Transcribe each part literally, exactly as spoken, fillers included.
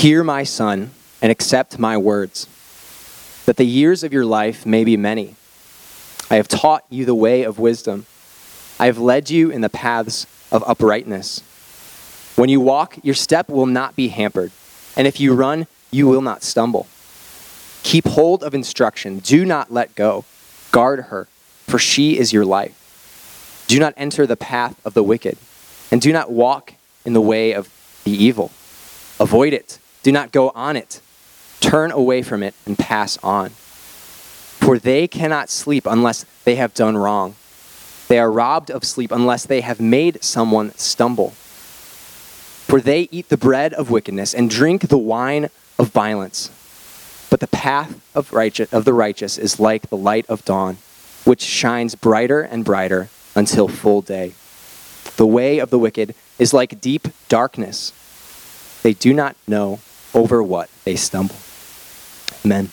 Hear, my son, and accept my words, that the years of your life may be many. I have taught you the way of wisdom. I have led you in the paths of uprightness. When you walk, your step will not be hampered, and if you run, you will not stumble. Keep hold of instruction. Do not let go. Guard her, for she is your life. Do not enter the path of the wicked, and do not walk in the way of the evil. Avoid it. Do not go on it. Turn away from it and pass on. For they cannot sleep unless they have done wrong. They are robbed of sleep unless they have made someone stumble. For they eat the bread of wickedness and drink the wine of violence. But the path of righteous, of the righteous is like the light of dawn, which shines brighter and brighter until full day. The way of the wicked is like deep darkness. They do not know over what they stumble. Amen.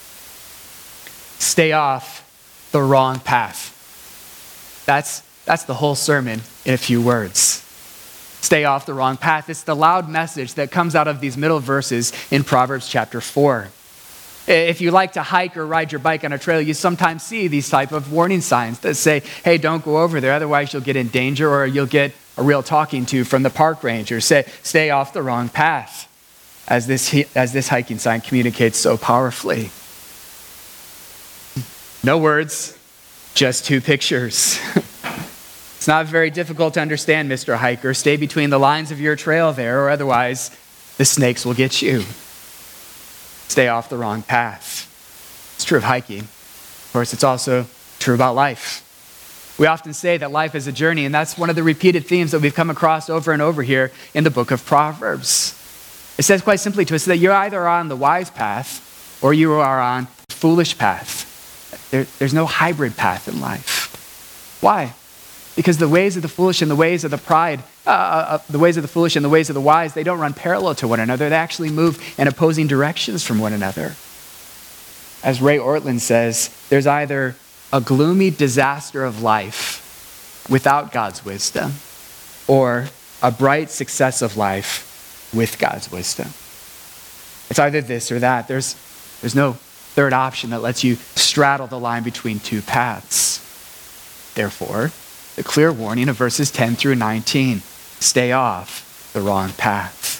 Stay off the wrong path. That's, that's the whole sermon in a few words. Stay off the wrong path. It's the loud message that comes out of these middle verses in Proverbs chapter four. If you like to hike or ride your bike on a trail, you sometimes see these type of warning signs that say, hey, don't go over there, otherwise you'll get in danger or you'll get a real talking to from the park ranger. Say, stay off the wrong path, as this, as this hiking sign communicates so powerfully. No words, just two pictures. It's not very difficult to understand, Mister Hiker. Stay between the lines of your trail there, or otherwise the snakes will get you. Stay off the wrong path. It's true of hiking. Of course, it's also true about life. We often say that life is a journey, and that's one of the repeated themes that we've come across over and over here in the book of Proverbs. It says quite simply to us that you're either on the wise path or you are on the foolish path. There, there's no hybrid path in life. Why? Because the ways of the foolish and the ways of the pride, uh, uh, the ways of the foolish and the ways of the wise, they don't run parallel to one another. They actually move in opposing directions from one another. As Ray Ortlund says, there's either a gloomy disaster of life without God's wisdom, or a bright success of life with God's wisdom. It's either this or that. There's, there's no third option that lets you straddle the line between two paths. Therefore, the clear warning of verses ten through nineteen, stay off the wrong path.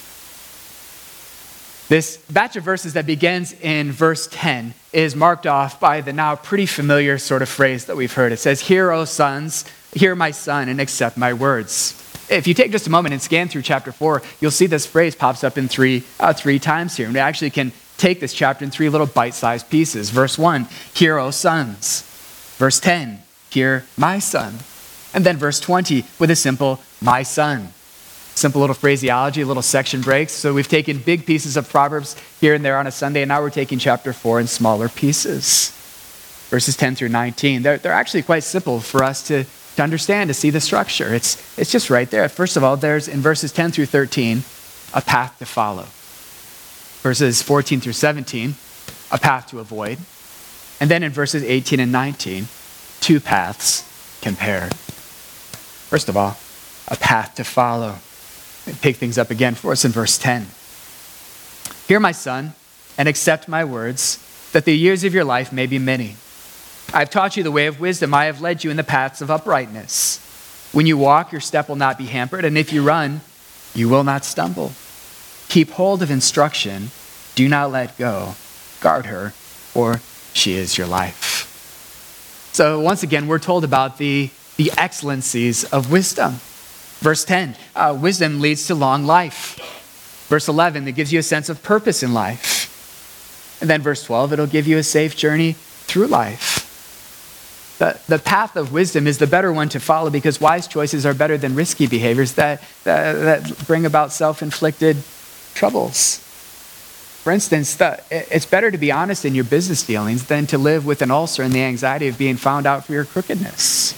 This batch of verses that begins in verse ten is marked off by the now pretty familiar sort of phrase that we've heard. It says, hear, O sons, hear my son, and accept my words. If you take just a moment and scan through chapter four, you'll see this phrase pops up in three, uh, three times here. And we actually can take this chapter in three little bite-sized pieces. Verse one, hear, O sons. Verse ten, hear my son. And then verse twenty with a simple, my son. Simple little phraseology, little section breaks. So we've taken big pieces of Proverbs here and there on a Sunday, and now we're taking chapter four in smaller pieces. Verses ten through nineteen, they're, they're actually quite simple for us to, to understand, to see the structure. It's, it's just right there. First of all, there's in verses ten through thirteen, a path to follow. Verses fourteen through seventeen, a path to avoid. And then in verses eighteen and nineteen, two paths compared. First of all, a path to follow. Pick things up again for us in verse ten. Hear, my son, and accept my words, that the years of your life may be many. I have taught you the way of wisdom. I have led you in the paths of uprightness. When you walk, your step will not be hampered, and if you run, you will not stumble. Keep hold of instruction. Do not let go. Guard her, for she is your life. So once again, we're told about the, the excellencies of wisdom. Verse ten, uh, wisdom leads to long life. Verse eleven, it gives you a sense of purpose in life. And then verse twelve, it'll give you a safe journey through life. The, the path of wisdom is the better one to follow because wise choices are better than risky behaviors that, that, that bring about self-inflicted troubles. For instance, the, it's better to be honest in your business dealings than to live with an ulcer and the anxiety of being found out for your crookedness.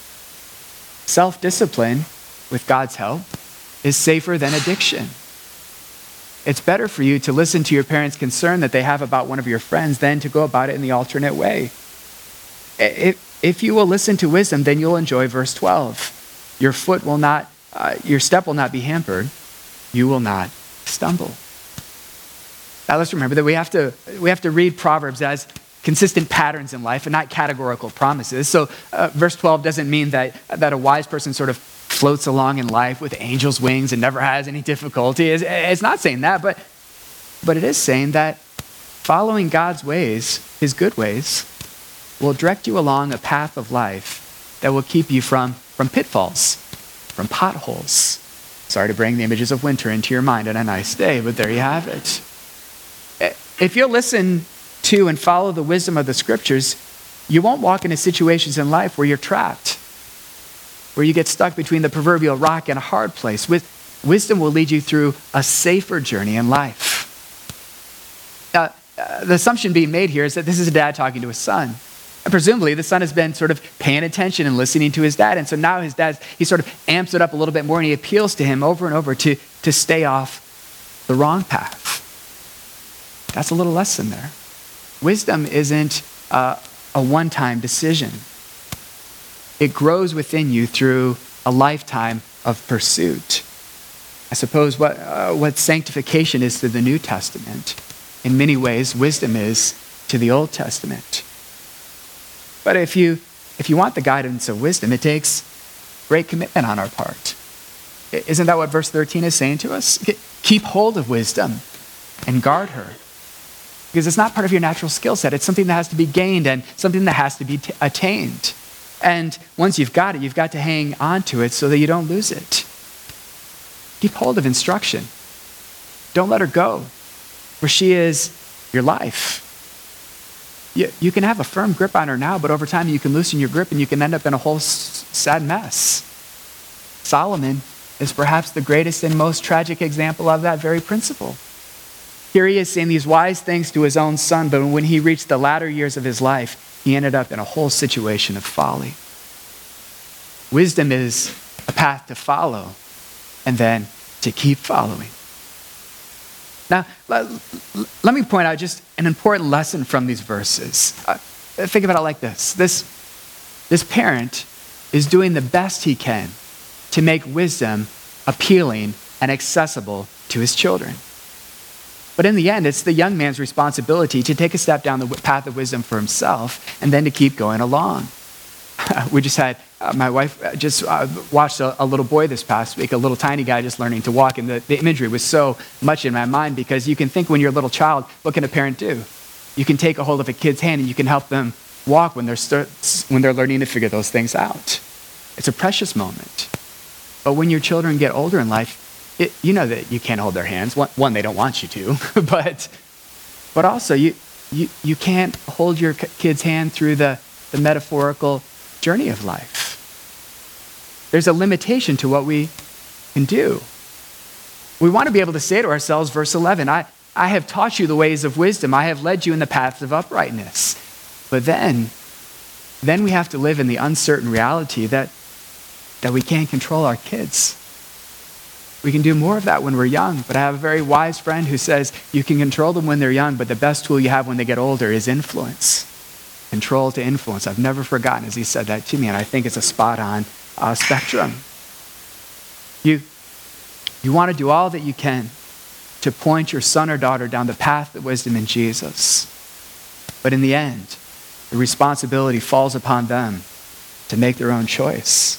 Self-discipline, with God's help, is safer than addiction. It's better for you to listen to your parents' concern that they have about one of your friends than to go about it in the alternate way. If, if you will listen to wisdom, then you'll enjoy verse twelve. Your foot will not, uh, your step will not be hampered. You will not stumble. Now let's remember that we have to, we have to read Proverbs as consistent patterns in life and not categorical promises. So uh, verse twelve doesn't mean that, that a wise person sort of floats along in life with angel's wings and never has any difficulty. It's, it's not saying that, but, but it is saying that following God's ways, his good ways, will direct you along a path of life that will keep you from, from pitfalls, from potholes. Sorry to bring the images of winter into your mind on a nice day, but there you have it. If you'll listen to and follow the wisdom of the scriptures, you won't walk into situations in life where you're trapped, where you get stuck between the proverbial rock and a hard place. With wisdom will lead you through a safer journey in life. Uh, uh, the assumption being made here is that this is a dad talking to his son. And presumably the son has been sort of paying attention and listening to his dad. And so now his dad, he sort of amps it up a little bit more and he appeals to him over and over to, to stay off the wrong path. That's a little lesson there. Wisdom isn't uh, a one-time decision. It grows within you through a lifetime of pursuit. I suppose what, uh, what sanctification is to the New Testament, in many ways, wisdom is to the Old Testament. But if you, if you want the guidance of wisdom, it takes great commitment on our part. Isn't that what verse thirteen is saying to us? Keep hold of wisdom and guard her. Because it's not part of your natural skill set. It's something that has to be gained and something that has to be t- attained. And once you've got it, you've got to hang on to it so that you don't lose it. Keep hold of instruction. Don't let her go, for she is your life. You, you can have a firm grip on her now, but over time you can loosen your grip and you can end up in a whole s- sad mess. Solomon is perhaps the greatest and most tragic example of that very principle. Here he is saying these wise things to his own son, but when he reached the latter years of his life, he ended up in a whole situation of folly. Wisdom is a path to follow and then to keep following. Now, let, let me point out just an important lesson from these verses. Uh, think about it like this. This, this parent is doing the best he can to make wisdom appealing and accessible to his children. But in the end, it's the young man's responsibility to take a step down the path of wisdom for himself and then to keep going along. We just had, uh, my wife just uh, watched a, a little boy this past week, a little tiny guy just learning to walk. And the, the imagery was so much in my mind because you can think when you're a little child, what can a parent do? You can take a hold of a kid's hand and you can help them walk when they're, start, when they're learning to figure those things out. It's a precious moment. But when your children get older in life, It, you know that you can't hold their hands. One, one they don't want you to, but but also you you you can't hold your kid's hand through the, the metaphorical journey of life. There's a limitation to what we can do. We want to be able to say to ourselves, verse eleven, I, I have taught you the ways of wisdom. I have led you in the paths of uprightness. But then, then we have to live in the uncertain reality that, that we can't control our kids. We can do more of that when we're young, but I have a very wise friend who says you can control them when they're young, but the best tool you have when they get older is influence. Control to influence. I've never forgotten as he said that to me, and I think it's a spot-on uh, spectrum. You, you want to do all that you can to point your son or daughter down the path of wisdom in Jesus. But in the end, the responsibility falls upon them to make their own choice.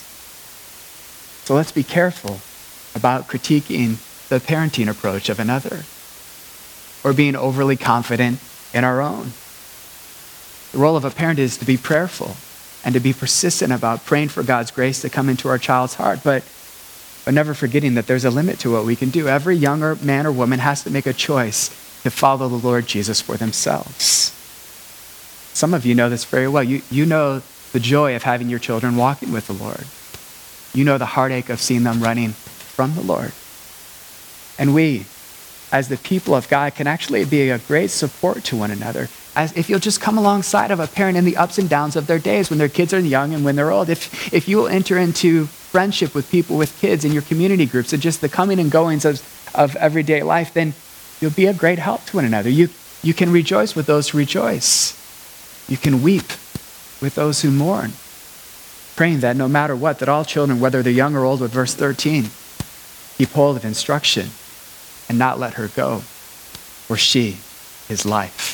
So let's be careful about critiquing the parenting approach of another or being overly confident in our own. The role of a parent is to be prayerful and to be persistent about praying for God's grace to come into our child's heart, but, but never forgetting that there's a limit to what we can do. Every younger man or woman has to make a choice to follow the Lord Jesus for themselves. Some of you know this very well. You, you know the joy of having your children walking with the Lord. You know the heartache of seeing them running from the Lord. And we, as the people of God, can actually be a great support to one another. As if you'll just come alongside of a parent in the ups and downs of their days when their kids are young and when they're old. If, if you will enter into friendship with people with kids in your community groups and just the coming and goings of, of everyday life, then you'll be a great help to one another. You, you can rejoice with those who rejoice. You can weep with those who mourn. Praying that no matter what, that all children, whether they're young or old, with verse thirteen, keep hold of instruction and not let her go. for she is life.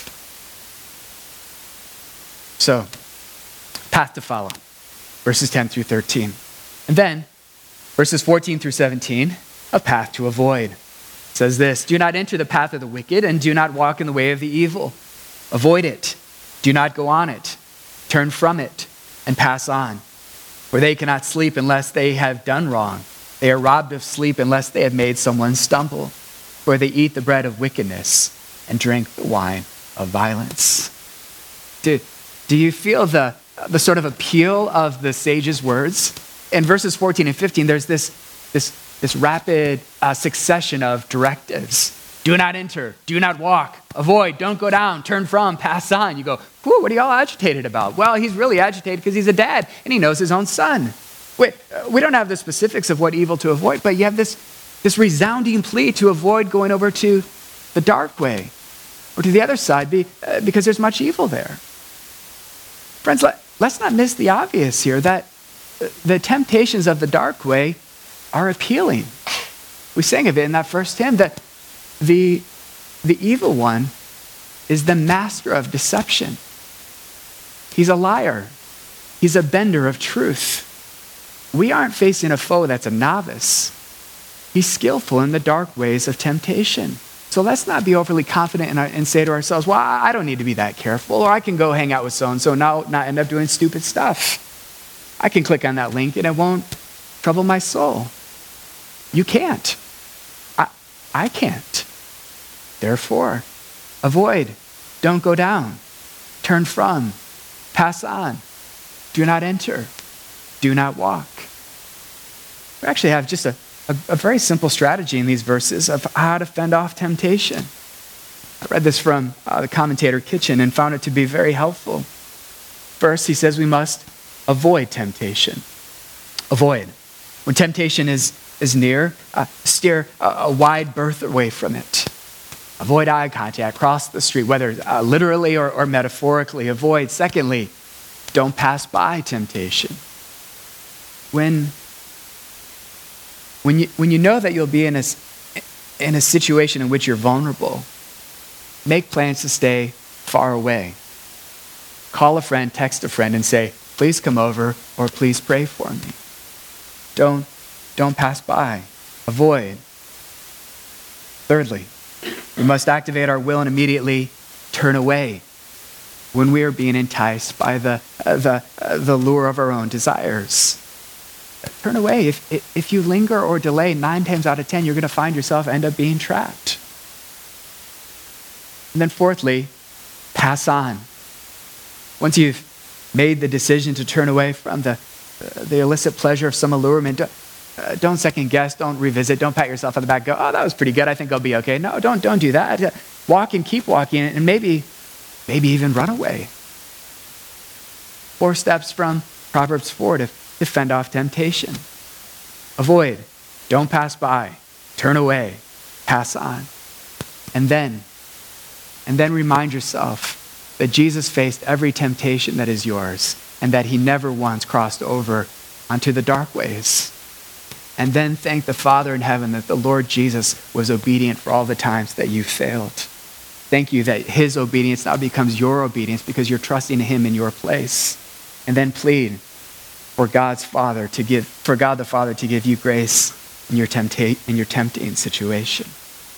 So, path to follow, verses ten through thirteen. And then, verses fourteen through seventeen, a path to avoid. It says this, do not enter the path of the wicked and do not walk in the way of the evil. Avoid it. Do not go on it. Turn from it and pass on. For they cannot sleep unless they have done wrong. They are robbed of sleep unless they have made someone stumble. For they eat the bread of wickedness and drink the wine of violence. Do, do you feel the, the sort of appeal of the sage's words? In verses fourteen and fifteen, there's this, this, this rapid uh, succession of directives. Do not enter, do not walk, avoid, don't go down, turn from, pass on. You go, whew, what are y'all agitated about? Well, he's really agitated because he's a dad and he knows his own son. We, we don't have the specifics of what evil to avoid, but you have this, this resounding plea to avoid going over to the dark way or to the other side be, uh, because there's much evil there. Friends, let, let's not miss the obvious here that the temptations of the dark way are appealing. We sang of it in that first hymn that the, the evil one is the master of deception. He's a liar. He's a bender of truth. We aren't facing a foe that's a novice. He's skillful in the dark ways of temptation. So let's not be overly confident in our, and say to ourselves, well, I don't need to be that careful, or I can go hang out with so-and-so and now not end up doing stupid stuff. I can click on that link and it won't trouble my soul. You can't. I, I can't. Therefore, avoid, don't go down, turn from, pass on, do not enter, do not walk. We actually have just a, a, a very simple strategy in these verses of how to fend off temptation. I read this from uh, the commentator Kitchen and found it to be very helpful. First, he says we must avoid temptation. Avoid. When temptation is, is near, uh, steer a, a wide berth away from it. Avoid eye contact, cross the street, whether uh, literally or, or metaphorically. Avoid. Secondly, don't pass by temptation. When, when, you, when you know that you'll be in a, in a situation in which you're vulnerable, make plans to stay far away. Call a friend, text a friend, and say, please come over or please pray for me. Don't, don't pass by. Avoid. Thirdly, we must activate our will and immediately turn away when we are being enticed by the, uh, the, uh, the lure of our own desires. Turn away. If, if you linger or delay, nine times out of ten, you're going to find yourself end up being trapped. And then fourthly, pass on. Once you've made the decision to turn away from the, uh, the illicit pleasure of some allurement, Uh, don't second guess, don't revisit, don't pat yourself on the back, go, oh, that was pretty good, I think I'll be okay. No, don't, don't do that. Uh, walk and keep walking, and maybe, maybe even run away. Four steps from Proverbs four to, to fend off temptation. Avoid, don't pass by, turn away, pass on. And then, and then remind yourself that Jesus faced every temptation that is yours, and that he never once crossed over onto the dark ways. And then thank the Father in heaven that the Lord Jesus was obedient for all the times that you failed. Thank you that his obedience now becomes your obedience because you're trusting him in your place. And then plead for God's Father to give, for God the Father to give you grace in your tempta- in your tempting situation.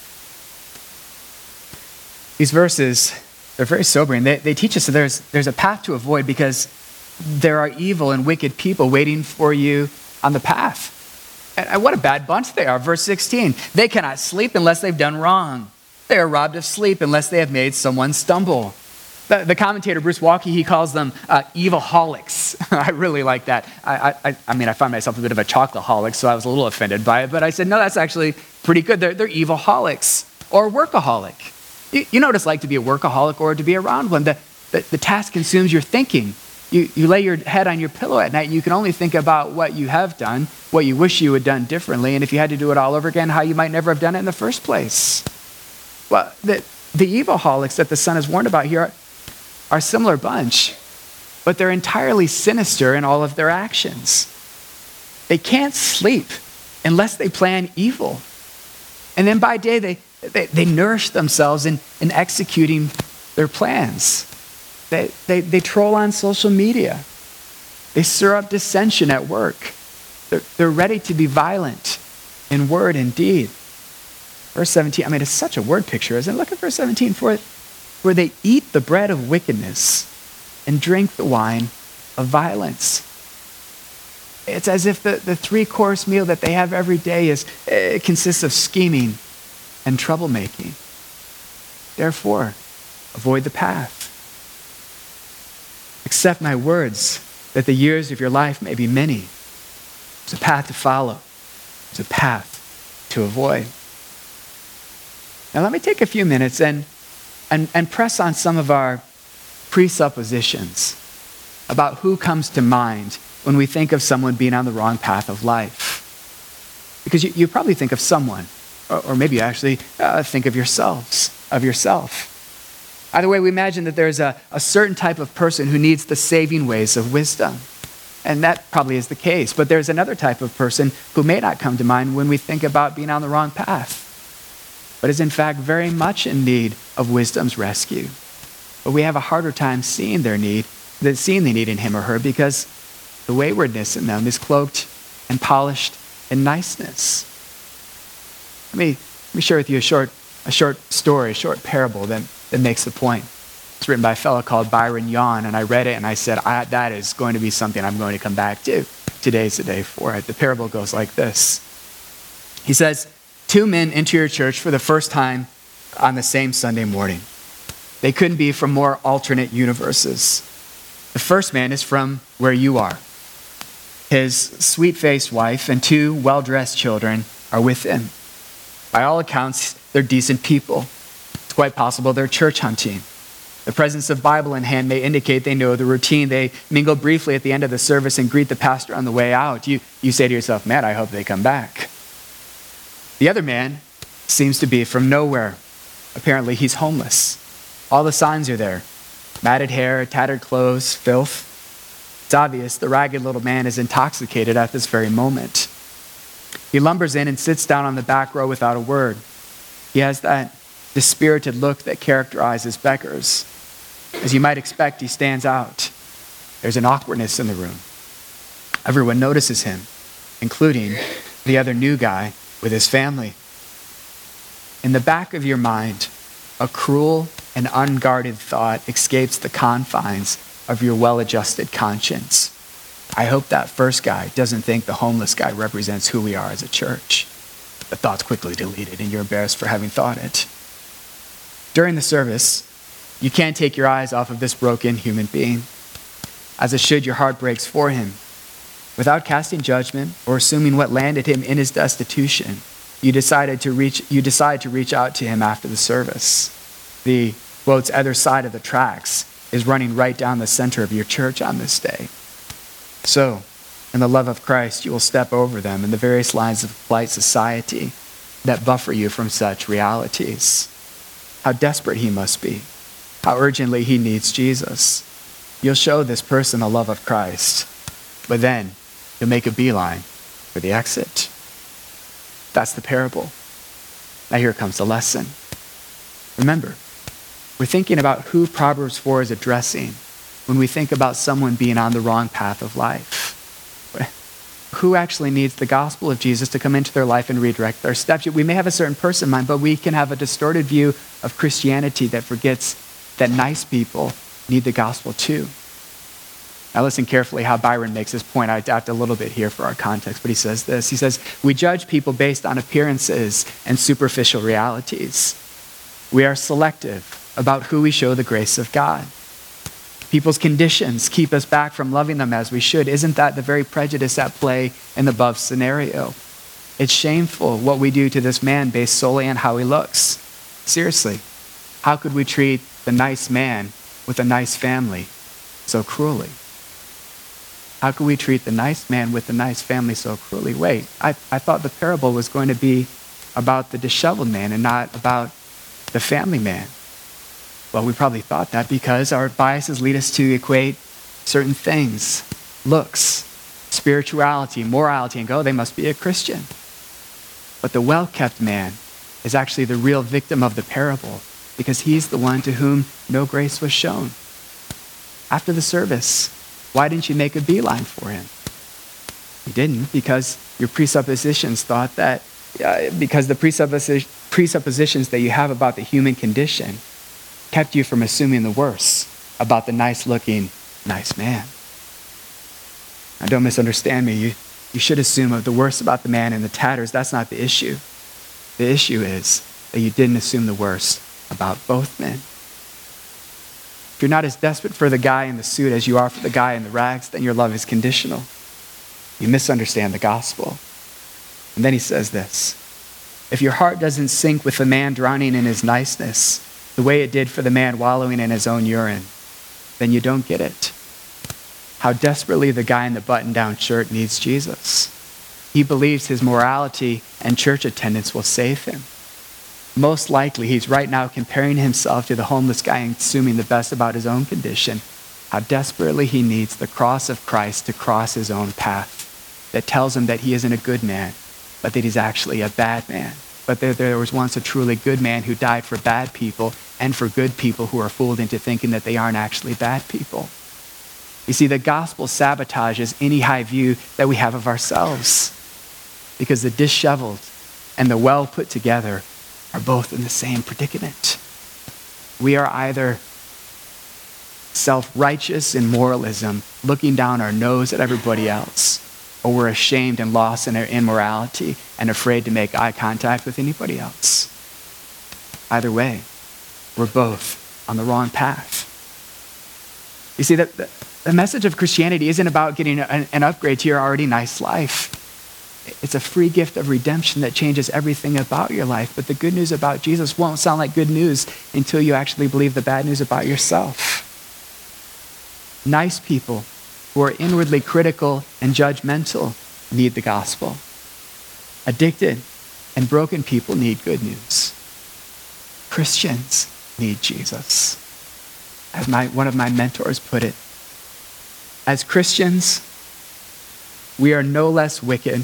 These verses, they're very sobering. They, they teach us that there's, there's a path to avoid because there are evil and wicked people waiting for you on the path. And what a bad bunch they are. Verse sixteen, they cannot sleep unless they've done wrong. They are robbed of sleep unless they have made someone stumble. The, the commentator, Bruce Walke, he calls them uh, evil-holics. I really like that. I, I, I mean, I find myself a bit of a chocolate-holic, so I was a little offended by it. But I said, no, that's actually pretty good. They're, they're evil-holics or workaholic. You, you know what it's like to be a workaholic or to be around one. The, the, the task consumes your thinking. You, you lay your head on your pillow at night and you can only think about what you have done, what you wish you had done differently, and if you had to do it all over again, how you might never have done it in the first place. Well, the, the evil-holics that the son has warned about here are, are a similar bunch, but they're entirely sinister in all of their actions. They can't sleep unless they plan evil. And then by day, they, they, they nourish themselves in, in executing their plans. They, they, they troll on social media. They stir up dissension at work. They're, they're ready to be violent in word and deed. Verse seventeen, I mean, it's such a word picture, isn't it? Look at verse seventeen. For where they eat the bread of wickedness and drink the wine of violence. It's as if the, the three-course meal that they have every day is it consists of scheming and troublemaking. Therefore, avoid the path. Accept my words, that the years of your life may be many. There's a path to follow. There's a path to avoid. Now let me take a few minutes and, and, and press on some of our presuppositions about who comes to mind when we think of someone being on the wrong path of life. Because you, you probably think of someone, or, or maybe you actually uh, think of yourselves, of yourself. Either way, we imagine that there's a, a certain type of person who needs the saving ways of wisdom. And that probably is the case. But there's another type of person who may not come to mind when we think about being on the wrong path, but is in fact very much in need of wisdom's rescue. But we have a harder time seeing their need, than seeing the need in him or her, because the waywardness in them is cloaked and polished in niceness. Let me, let me share with you a short, a short story, a short parable that, that makes the point. It's written by a fellow called Byron Yon, and I read it and I said, I, that is going to be something I'm going to come back to. Today's the day for it. The parable goes like this. He says, two men enter your church for the first time on the same Sunday morning. They couldn't be from more alternate universes. The first man is from where you are. His sweet-faced wife and two well-dressed children are with him. By all accounts, they're decent people. It's quite possible they're church hunting. The presence of Bible in hand may indicate they know the routine. They mingle briefly at the end of the service and greet the pastor on the way out. You, you say to yourself, man, I hope they come back. The other man seems to be from nowhere. Apparently, he's homeless. All the signs are there. Matted hair, tattered clothes, filth. It's obvious the ragged little man is intoxicated at this very moment. He lumbers in and sits down on the back row without a word. He has that dispirited look that characterizes beggars. As you might expect, he stands out. There's an awkwardness in the room. Everyone notices him, including the other new guy with his family. In the back of your mind, a cruel and unguarded thought escapes the confines of your well-adjusted conscience. I hope that first guy doesn't think the homeless guy represents who we are as a church. The thought's quickly deleted, and you're embarrassed for having thought it. During the service, you can't take your eyes off of this broken human being. As it should, your heart breaks for him. Without casting judgment or assuming what landed him in his destitution, you decided to reach, you decide to reach out to him after the service. The boat's other side of the tracks is running right down the center of your church on this day. So, in the love of Christ, you will step over them in the various lines of polite society that buffer you from such realities. How desperate he must be. How urgently he needs Jesus. You'll show this person the love of Christ, but then you'll make a beeline for the exit. That's the parable. Now here comes the lesson. Remember, we're thinking about who Proverbs four is addressing when we think about someone being on the wrong path of life. Who actually needs the gospel of Jesus to come into their life and redirect their steps? We may have a certain person in mind, but we can have a distorted view of Christianity that forgets that nice people need the gospel too. Now listen carefully how Byron makes this point. I adapt a little bit here for our context, but he says this. He says, we judge people based on appearances and superficial realities. We are selective about who we show the grace of God. People's conditions keep us back from loving them as we should. Isn't that the very prejudice at play in the above scenario? It's shameful what we do to this man based solely on how he looks. Seriously, how could we treat the nice man with a nice family so cruelly? How could we treat the nice man with the nice family so cruelly? Wait, I, I thought the parable was going to be about the disheveled man and not about the family man. Well, we probably thought that because our biases lead us to equate certain things, looks, spirituality, morality, and go, they must be a Christian. But the well-kept man is actually the real victim of the parable, because he's the one to whom no grace was shown. After the service, why didn't you make a beeline for him? You didn't, because your presuppositions thought that, uh, because the presupposi- presuppositions that you have about the human condition kept you from assuming the worst about the nice-looking, nice man. Now, don't misunderstand me. You, you should assume of the worst about the man in the tatters. That's not the issue. The issue is that you didn't assume the worst about both men. If you're not as desperate for the guy in the suit as you are for the guy in the rags, then your love is conditional. You misunderstand the gospel. And then he says this: if your heart doesn't sink with the man drowning in his niceness, the way it did for the man wallowing in his own urine, then you don't get it. How desperately the guy in the button-down shirt needs Jesus. He believes his morality and church attendance will save him. Most likely, he's right now comparing himself to the homeless guy and assuming the best about his own condition. How desperately he needs the cross of Christ to cross his own path that tells him that he isn't a good man, but that he's actually a bad man. But there, there was once a truly good man who died for bad people and for good people who are fooled into thinking that they aren't actually bad people. You see, the gospel sabotages any high view that we have of ourselves, because the disheveled and the well put together are both in the same predicament. We are either self-righteous in moralism, looking down our nose at everybody else, or we're ashamed and lost in our immorality and afraid to make eye contact with anybody else. Either way, we're both on the wrong path. You see, the, the, the message of Christianity isn't about getting an, an upgrade to your already nice life. It's a free gift of redemption that changes everything about your life. But the good news about Jesus won't sound like good news until you actually believe the bad news about yourself. Nice people who are inwardly critical and judgmental need the gospel. Addicted and broken people need good news. Christians need Jesus. As my, one of my mentors put it, as Christians, we are no less wicked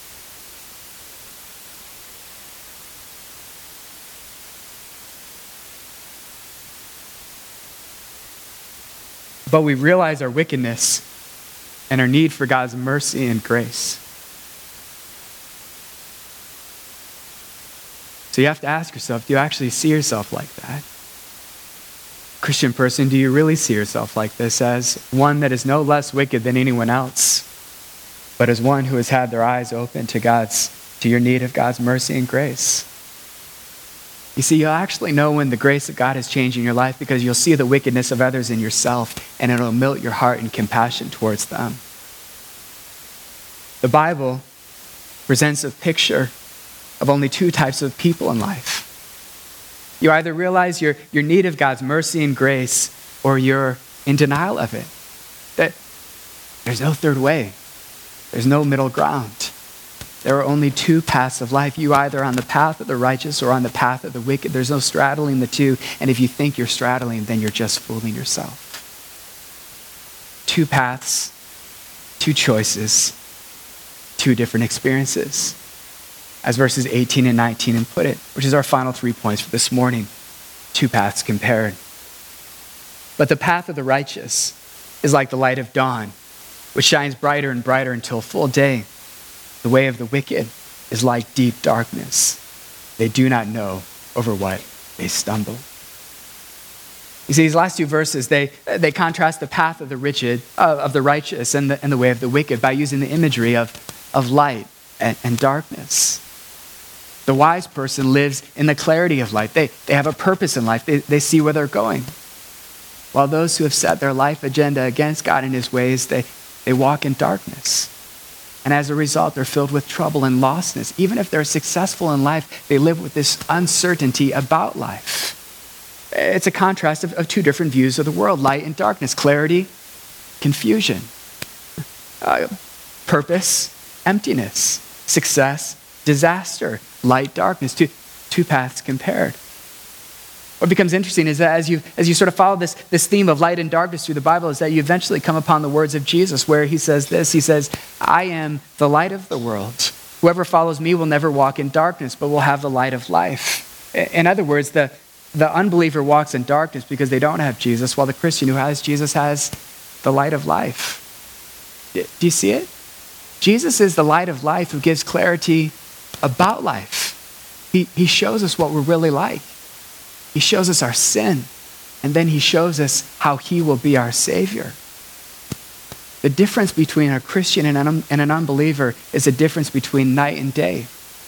but we realize our wickedness and our need for God's mercy and grace. So you have to ask yourself, do you actually see yourself like that? Christian person, do you really see yourself like this, as one that is no less wicked than anyone else, but as one who has had their eyes open to God's, to your need of God's mercy and grace? You see, you'll actually know when the grace of God is changing your life, because you'll see the wickedness of others in yourself, and it'll melt your heart in compassion towards them. The Bible presents a picture of only two types of people in life. You either realize your, your need of God's mercy and grace, or you're in denial of it. That there's no third way. There's no middle ground. There are only two paths of life. You either on the path of the righteous or on the path of the wicked. There's no straddling the two. And if you think you're straddling, then you're just fooling yourself. Two paths, two choices, two different experiences. As verses eighteen and nineteen put it, which is our final three points for this morning. Two paths compared. But the path of the righteous is like the light of dawn, which shines brighter and brighter until full day. The way of the wicked is like deep darkness. They do not know over what they stumble. You see, these last two verses, they, they contrast the path of the rigid, uh, of the righteous and the, and the way of the wicked by using the imagery of, of light and, and darkness. The wise person lives in the clarity of light. They, they have a purpose in life. They, they see where they're going. While those who have set their life agenda against God and his ways, they, they walk in darkness. And as a result, they're filled with trouble and lostness. Even if they're successful in life, they live with this uncertainty about life. It's a contrast of, of two different views of the world: light and darkness, clarity, confusion, uh, purpose, emptiness, success, disaster, light, darkness, two, two paths compared. What becomes interesting is that as you as you sort of follow this, this theme of light and darkness through the Bible, is that you eventually come upon the words of Jesus, where he says this. He says, I am the light of the world. Whoever follows me will never walk in darkness, but will have the light of life. In other words, the, the unbeliever walks in darkness because they don't have Jesus, while the Christian who has Jesus has the light of life. Do you see it? Jesus is the light of life who gives clarity about life. He, he shows us what we're really like. He shows us our sin, and then he shows us how he will be our Savior. The difference between a Christian and an, and an unbeliever is a difference between night and day.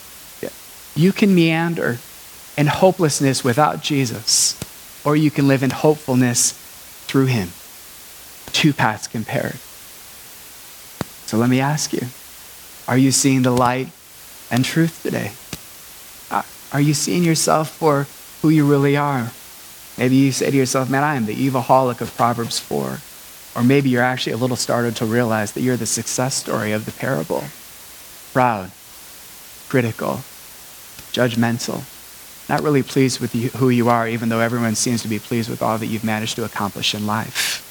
You can meander in hopelessness without Jesus, or you can live in hopefulness through him. Two paths compared. So let me ask you, are you seeing the light and truth today? Are you seeing yourself for who you really are? Maybe you say to yourself, man, I am the evilholic of Proverbs four. Or maybe you're actually a little startled to realize that you're the success story of the parable. Proud, critical, judgmental, not really pleased with you, who you are, even though everyone seems to be pleased with all that you've managed to accomplish in life.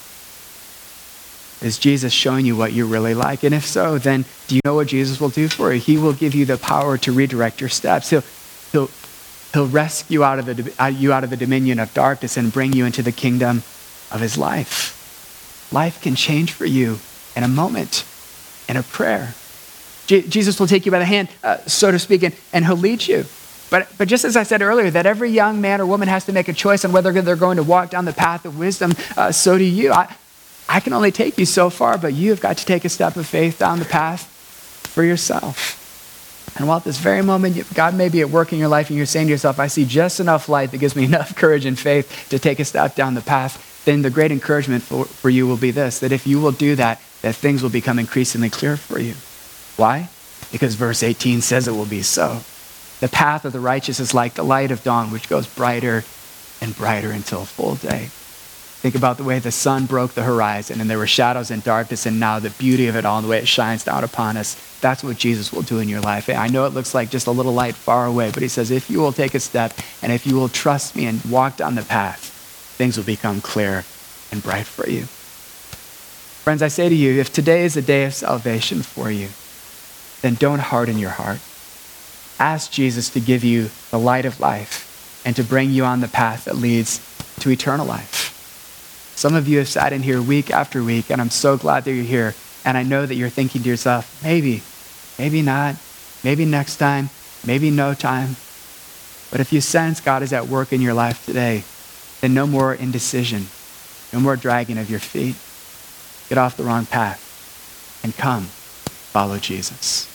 Is Jesus showing you what you're really like? And if so, then do you know what Jesus will do for you? He will give you the power to redirect your steps. He'll, he'll, he'll rescue out of the, you out of the dominion of darkness and bring you into the kingdom of his life. Life can change for you in a moment, in a prayer. Je- Jesus will take you by the hand, uh, so to speak, and, and he'll lead you. But, but just as I said earlier, that every young man or woman has to make a choice on whether they're going to walk down the path of wisdom, uh, so do you. I, I can only take you so far, but you have got to take a step of faith down the path for yourself. And while at this very moment, God may be at work in your life and you're saying to yourself, I see just enough light that gives me enough courage and faith to take a step down the path, then the great encouragement for, for you will be this, that if you will do that, that things will become increasingly clear for you. Why? Because verse eighteen says it will be so. The path of the righteous is like the light of dawn, which goes brighter and brighter until full day. Think about the way the sun broke the horizon and there were shadows and darkness, and now the beauty of it all and the way it shines down upon us. That's what Jesus will do in your life. I know it looks like just a little light far away, but he says, if you will take a step and if you will trust me and walk down the path, things will become clear and bright for you. Friends, I say to you, if today is a day of salvation for you, then don't harden your heart. Ask Jesus to give you the light of life and to bring you on the path that leads to eternal life. Some of you have sat in here week after week, and I'm so glad that you're here. And I know that you're thinking to yourself, maybe, maybe not, maybe next time, maybe no time. But if you sense God is at work in your life today, then no more indecision, no more dragging of your feet. Get off the wrong path and come follow Jesus.